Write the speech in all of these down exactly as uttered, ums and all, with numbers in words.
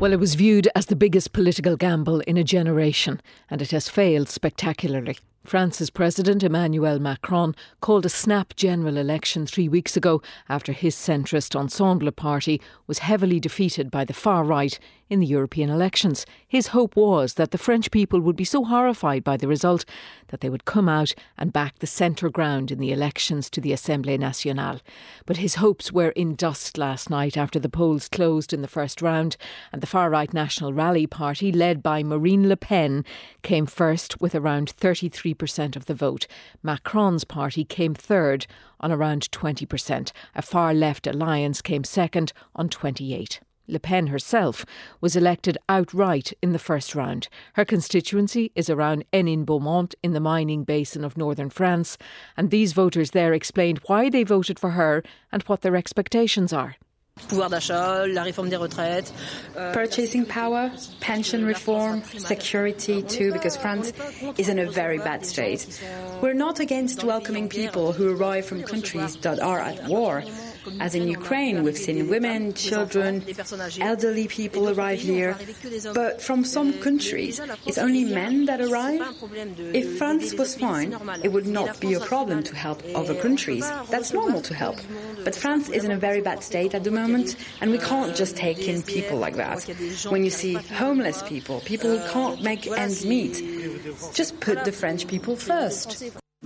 Well, it was viewed as the biggest political gamble in a generation, and it has failed spectacularly. France's President Emmanuel Macron called a snap general election three weeks ago after his centrist Ensemble party was heavily defeated by the far right in the European elections. His hope was that the French people would be so horrified by the result that they would come out and back the centre ground in the elections to the Assemblée Nationale. But his hopes were in dust last night after the polls closed in the first round, and the far-right National Rally Party, led by Marine Le Pen, came first with around thirty-three percent of the vote. Macron's party came third on around twenty percent. A far-left alliance came second on twenty-eight. Le Pen herself was elected outright in the first round. Her constituency is around Hénin-Beaumont in the mining basin of northern France, and these voters there explained why they voted for her and what their expectations are. Pouvoir d'achat, la réforme des retraites. Purchasing power, pension reform, security too, because France is in a very bad state. We're not against welcoming people who arrive from countries that are at war. As in Ukraine, we've seen women, children, elderly people arrive here. But from some countries, it's only men that arrive. If France was fine, it would not be a problem to help other countries. That's normal to help. But France is in a very bad state at the moment, and we can't just take in people like that. When you see homeless people, people who can't make ends meet, just put the French people first.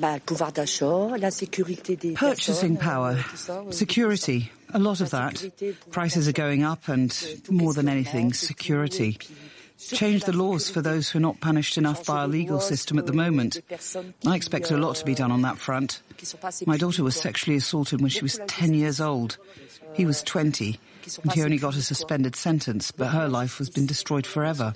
Purchasing power, security, a lot of that. Prices are going up and, more than anything, security. Change the laws for those who are not punished enough by our legal system at the moment. I expect a lot to be done on that front. My daughter was sexually assaulted when she was ten years old. He was twenty. And he only got a suspended sentence, but her life has been destroyed forever.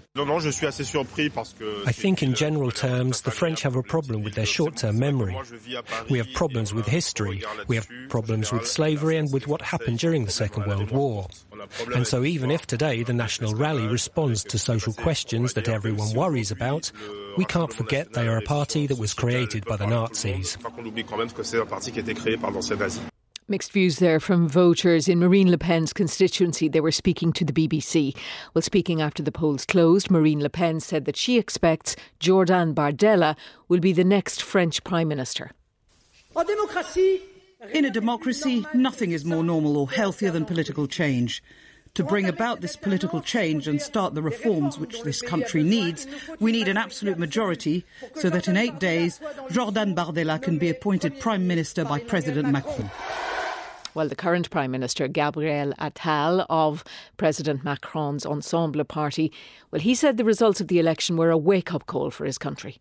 I think in general terms, the French have a problem with their short-term memory. We have problems with history, we have problems with slavery and with what happened during the Second World War. And so even if today the National Rally responds to social questions that everyone worries about, we can't forget they are a party that was created by the Nazis. Mixed views there from voters in Marine Le Pen's constituency. They were speaking to the B B C. Well, speaking after the polls closed, Marine Le Pen said that she expects Jordan Bardella will be the next French Prime Minister. In a democracy, nothing is more normal or healthier than political change. To bring about this political change and start the reforms which this country needs, we need an absolute majority so that in eight days, Jordan Bardella can be appointed Prime Minister by President Macron. Well, the current Prime Minister, Gabriel Attal, of President Macron's Ensemble party, well, he said the results of the election were a wake-up call for his country.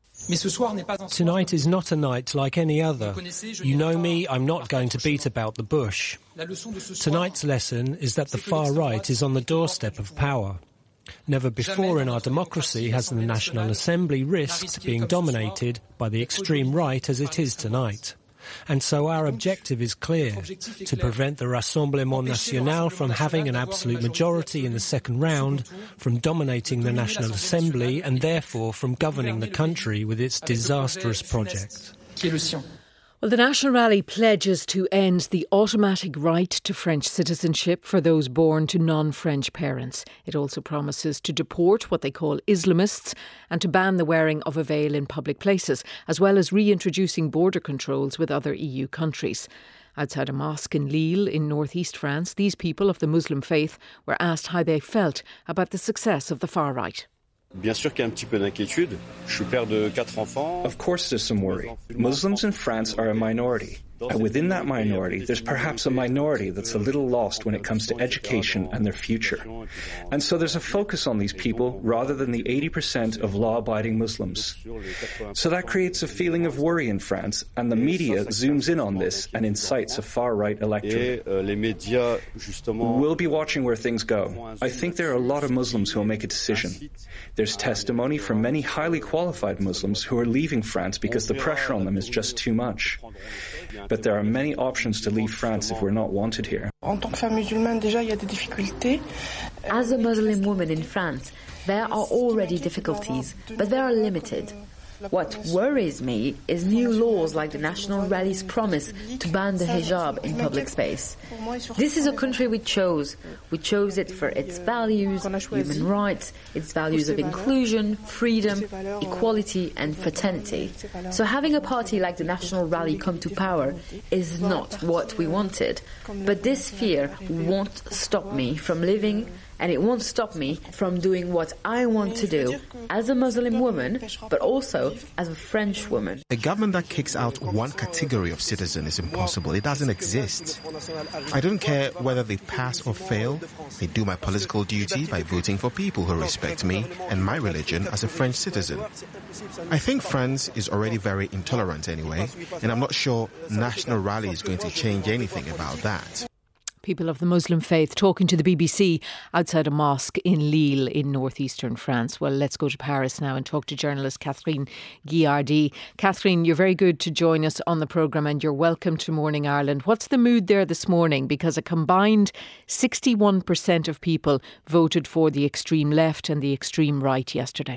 Tonight is not a night like any other. You know me, I'm not going to beat about the bush. Tonight's lesson is that the far right is on the doorstep of power. Never before in our democracy has the National Assembly risked being dominated by the extreme right as it is tonight. And so our objective is clear, to prevent the Rassemblement National from having an absolute majority in the second round, from dominating the National Assembly and therefore from governing the country with its disastrous project. Well, the National Rally pledges to end the automatic right to French citizenship for those born to non-French parents. It also promises to deport what they call Islamists and to ban the wearing of a veil in public places, as well as reintroducing border controls with other E U countries. Outside a mosque in Lille in northeast France, these people of the Muslim faith were asked how they felt about the success of the far right. Bien sûr qu'il y a un petit peu d'inquiétude. Je suis père de quatre enfants. Of course there's some worry. Muslims in France are a minority. And within that minority, there's perhaps a minority that's a little lost when it comes to education and their future. And so there's a focus on these people rather than the eighty percent of law-abiding Muslims. So that creates a feeling of worry in France, and the media zooms in on this and incites a far-right electorate. We'll be watching where things go. I think there are a lot of Muslims who will make a decision. There's testimony from many highly qualified Muslims who are leaving France because the pressure on them is just too much. But there are many options to leave France if we're not wanted here. As a Muslim woman in France, there are already difficulties, but they are limited. What worries me is new laws like the National Rally's promise to ban the hijab in public space. This is a country we chose. We chose it for its values, human rights, its values of inclusion, freedom, equality and fraternity. So having a party like the National Rally come to power is not what we wanted. But this fear won't stop me from living, and it won't stop me from doing what I want to do as a Muslim woman, but also as a French woman. A government that kicks out one category of citizen is impossible. It doesn't exist. I don't care whether they pass or fail. I do my political duty by voting for people who respect me and my religion as a French citizen. I think France is already very intolerant anyway, and I'm not sure National Rally is going to change anything about that. People of the Muslim faith talking to the B B C outside a mosque in Lille in northeastern France. Well, let's go to Paris now and talk to journalist Catherine Guillardy. Catherine, you're very good to join us on the programme and you're welcome to Morning Ireland. What's the mood there this morning? Because a combined sixty-one percent of people voted for the extreme left and the extreme right yesterday.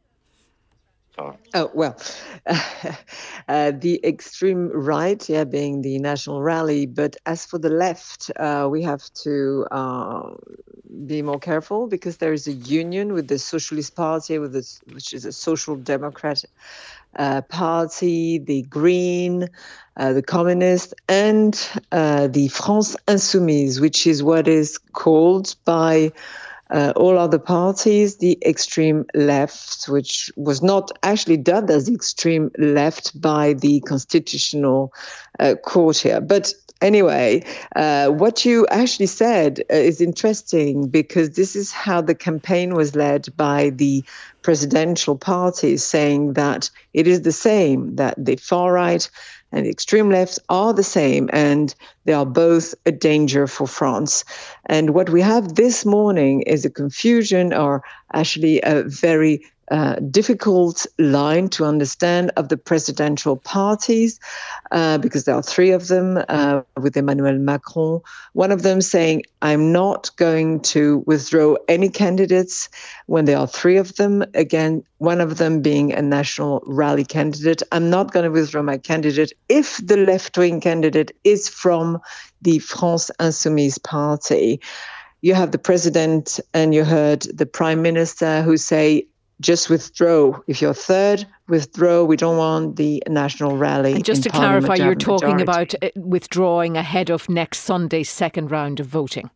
Oh, well, uh, uh, the extreme right, yeah, being the National Rally. But as for the left, uh, we have to uh, be more careful because there is a union with the Socialist Party, with this, which is a social democrat uh, party, the Green, uh, the Communist, and uh, the France Insoumise, which is what is called by Uh, all other parties, the extreme left, which was not actually dubbed as the extreme left by the Constitutional uh, Court here. But anyway, uh, what you actually said uh, is interesting because this is how the campaign was led by the presidential parties, saying that it is the same, that the far right and the extreme left are the same, and they are both a danger for France. And what we have this morning is a confusion, or actually a very uh, difficult line to understand of the presidential parties, uh, because there are three of them, uh, with Emmanuel Macron, one of them saying, I'm not going to withdraw any candidates when there are three of them. Again, one of them being a National Rally candidate. I'm not going to withdraw my candidate if the left-wing candidate is from the France Insoumise party. You have the president and you heard the prime minister who say, just withdraw. If you're third, withdraw. We don't want the National Rally. And just to clarify, you're talking about withdrawing ahead of next Sunday's second round of voting.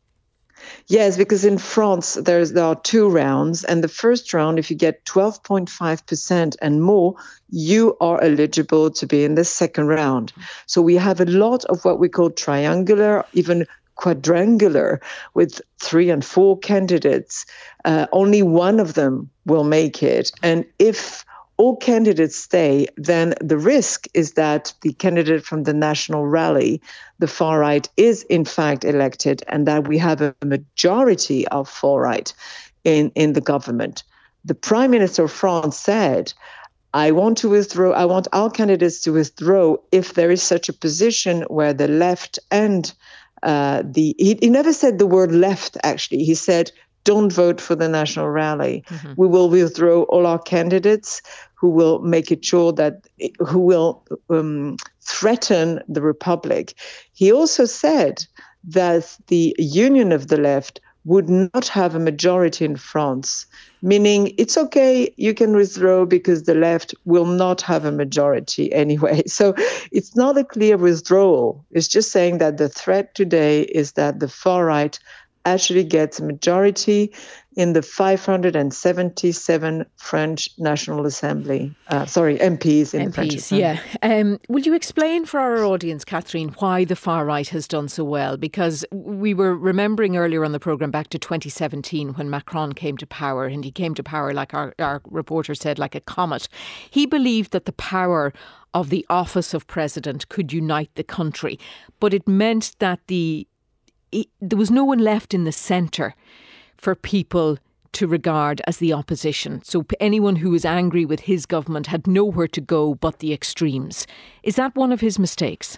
Yes, because in France, there's, there are two rounds. And the first round, if you get twelve point five percent and more, you are eligible to be in the second round. So we have a lot of what we call triangular, even quadrangular, with three and four candidates. Uh, only one of them will make it. And if all candidates stay, then the risk is that the candidate from the National Rally, the far right, is in fact elected, and that we have a majority of far right in, in the government. The Prime Minister of France said, I want to withdraw, I want our candidates to withdraw if there is such a position where the left and uh, the, he, he never said the word left, actually. He said, don't vote for the National Rally. Mm-hmm. We will withdraw all our candidates who will make it sure that, who will um, threaten the Republic. He also said that the union of the left would not have a majority in France, meaning it's okay, you can withdraw because the left will not have a majority anyway. So it's not a clear withdrawal. It's just saying that the threat today is that the far right actually gets a majority in the five hundred seventy-seven French National Assembly. Uh, sorry, M Ps in M Ps, the French Assembly. Yeah. Um, will you explain for our audience, Catherine, why the far right has done so well? Because we were remembering earlier on the programme back to twenty seventeen when Macron came to power, and he came to power, like our, our reporter said, like a comet. He believed that the power of the office of president could unite the country, but it meant that the it, there was no one left in the centre for people to regard as the opposition. So anyone who was angry with his government had nowhere to go but the extremes. Is that one of his mistakes?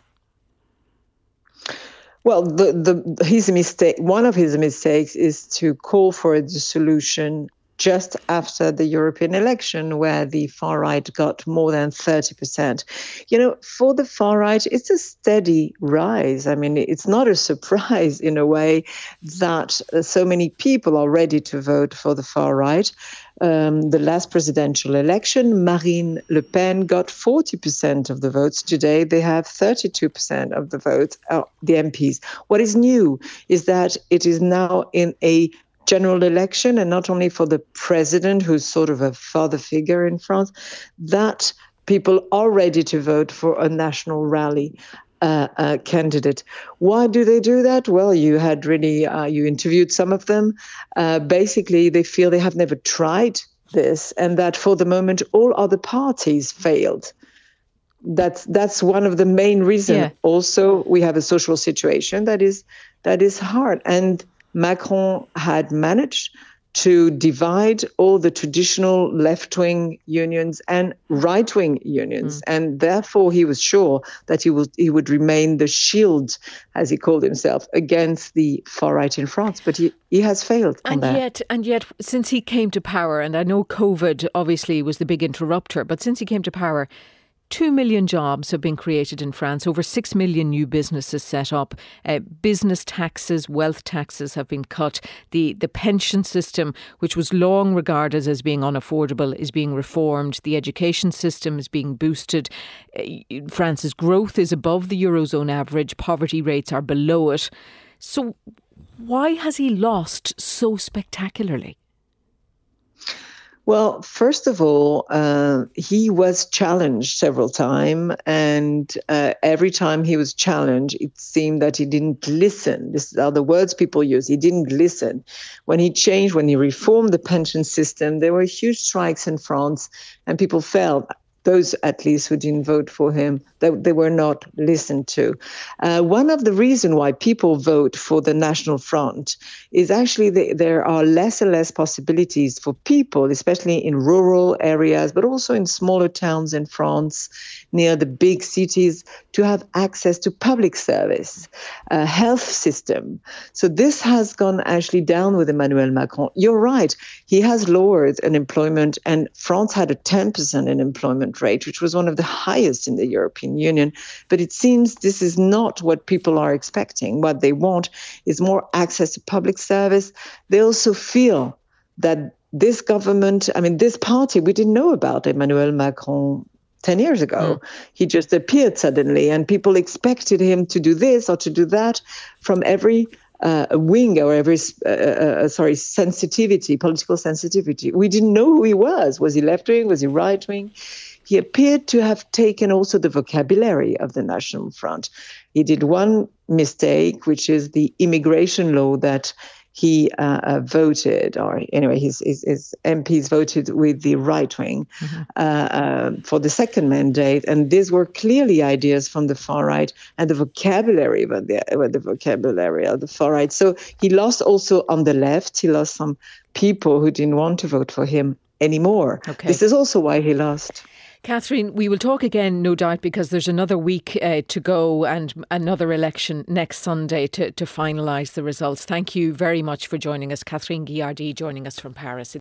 Well, the, the his mistake, one of his mistakes is to call for a dissolution just after the European election, where the far right got more than thirty percent. You know, for the far right, it's a steady rise. I mean, it's not a surprise in a way that uh, so many people are ready to vote for the far right. Um, the last presidential election, Marine Le Pen got forty percent of the votes. Today, they have thirty-two percent of the votes, uh, the M Ps. What is new is that it is now in a general election, and not only for the president, who's sort of a father figure in France, that people are ready to vote for a national rally uh, uh, candidate. Why do they do that? Well, you had really, uh, you interviewed some of them. Uh, basically, they feel they have never tried this, and that for the moment, all other parties failed. That's that's one of the main reasons. Yeah. Also, we have a social situation that is that is hard, and Macron had managed to divide all the traditional left-wing unions and right-wing unions. Mm. And therefore, he was sure that he would, he would remain the shield, as he called himself, against the far right in France. But he, he has failed on and that. Yet, and yet, since he came to power, and I know COVID obviously was the big interrupter, but since he came to power, Two million jobs have been created in France, over six million new businesses set up. Uh, business taxes, wealth taxes have been cut. The, the pension system, which was long regarded as being unaffordable, is being reformed. The education system is being boosted. Uh, France's growth is above the Eurozone average. Poverty rates are below it. So why has he lost so spectacularly? Well, first of all, uh, he was challenged several times, and uh, every time he was challenged, it seemed that he didn't listen. These are the words people use. He didn't listen. When he changed, when he reformed the pension system, there were huge strikes in France, and people felt, those at least who didn't vote for him, that they were not listened to. Uh, one of the reasons why people vote for the National Front is actually the, there are less and less possibilities for people, especially in rural areas, but also in smaller towns in France, near the big cities, to have access to public service, a health system. So this has gone actually down with Emmanuel Macron. You're right, he has lowered unemployment, and France had a ten percent unemployment rate, which was one of the highest in the European Union. But it seems this is not what people are expecting. What they want is more access to public service. They also feel that this government, I mean, this party, we didn't know about Emmanuel Macron ten years ago. Mm. He just appeared suddenly, and people expected him to do this or to do that from every Uh, a wing or every, uh, uh, sorry, sensitivity, political sensitivity. We didn't know who he was. Was he left-wing? Was he right-wing? He appeared to have taken also the vocabulary of the National Front. He did one mistake, which is the immigration law that he uh, uh, voted, or anyway, his, his, his M Ps voted with the right wing mm-hmm. uh, uh, for the second mandate, and these were clearly ideas from the far right, and the vocabulary, but the, but the vocabulary of the far right. So he lost also on the left. He lost some people who didn't want to vote for him anymore. Okay. This is also why he lost. Catherine, we will talk again, no doubt, because there's another week uh, to go and another election next Sunday to, to finalise the results. Thank you very much for joining us. Catherine Guillardy joining us from Paris.